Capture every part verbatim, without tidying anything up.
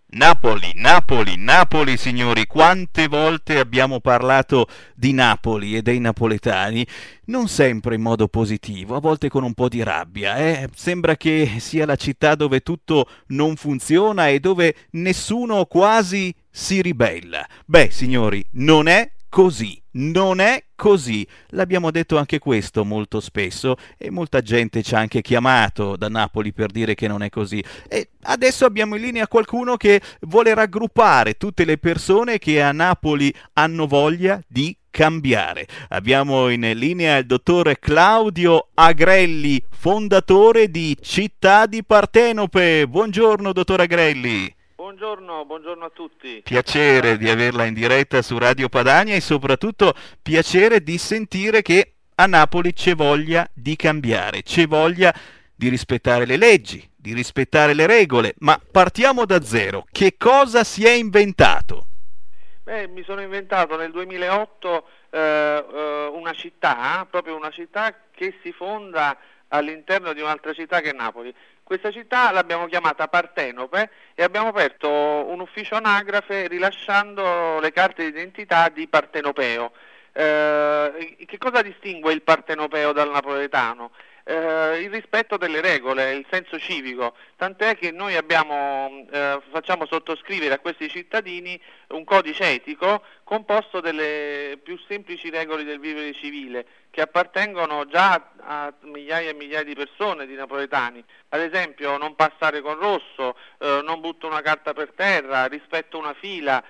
Napoli, Napoli, Napoli, signori, quante volte abbiamo parlato di Napoli e dei napoletani, non sempre in modo positivo, a volte con un po' di rabbia, eh? Sembra che sia la città dove tutto non funziona e dove nessuno quasi si ribella. Beh, signori, non è così, non è così. L'abbiamo detto anche questo molto spesso e molta gente ci ha anche chiamato da Napoli per dire che non è così. E adesso abbiamo in linea qualcuno che vuole raggruppare tutte le persone che a Napoli hanno voglia di cambiare. Abbiamo in linea il dottore Claudio Agrelli, fondatore di Città di Partenope. Buongiorno, dottor Agrelli. Buongiorno, buongiorno a tutti. Piacere di averla in diretta su Radio Padania e soprattutto piacere di sentire che a Napoli c'è voglia di cambiare, c'è voglia di rispettare le leggi, di rispettare le regole. Ma partiamo da zero. Che cosa si è inventato? Beh, mi sono inventato nel duemilaotto eh, eh, una città, proprio una città che si fonda all'interno di un'altra città che è Napoli. Questa città l'abbiamo chiamata Partenope e abbiamo aperto un ufficio anagrafe rilasciando le carte d'identità di partenopeo. Eh, che cosa distingue il partenopeo dal napoletano? Eh, il rispetto delle regole, il senso civico, tant'è che noi abbiamo, eh, facciamo sottoscrivere a questi cittadini un codice etico composto delle più semplici regole del vivere civile che appartengono già a migliaia e migliaia di persone, di napoletani. Ad esempio non passare con rosso, eh, non butto una carta per terra, rispetto una fila,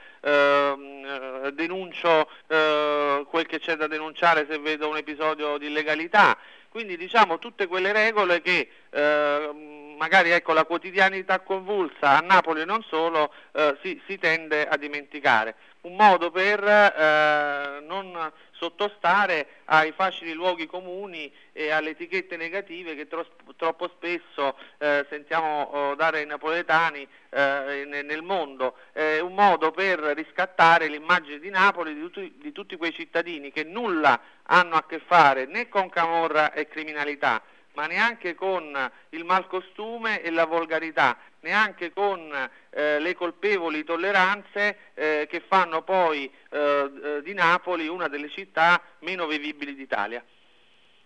eh, denuncio eh, quel che c'è da denunciare se vedo un episodio di illegalità. Quindi diciamo tutte quelle regole che eh, magari ecco la quotidianità convulsa a Napoli e non solo eh, si, si tende a dimenticare. Un modo per eh, non sottostare ai facili luoghi comuni e alle etichette negative che tro- troppo spesso eh, sentiamo oh, dare ai napoletani eh, nel, nel mondo. È un modo per riscattare l'immagine di Napoli di, tutti, di tutti quei cittadini che nulla hanno a che fare né con camorra e criminalità, ma neanche con il malcostume e la volgarità, neanche con eh, le colpevoli tolleranze eh, che fanno poi eh, di Napoli una delle città meno vivibili d'Italia.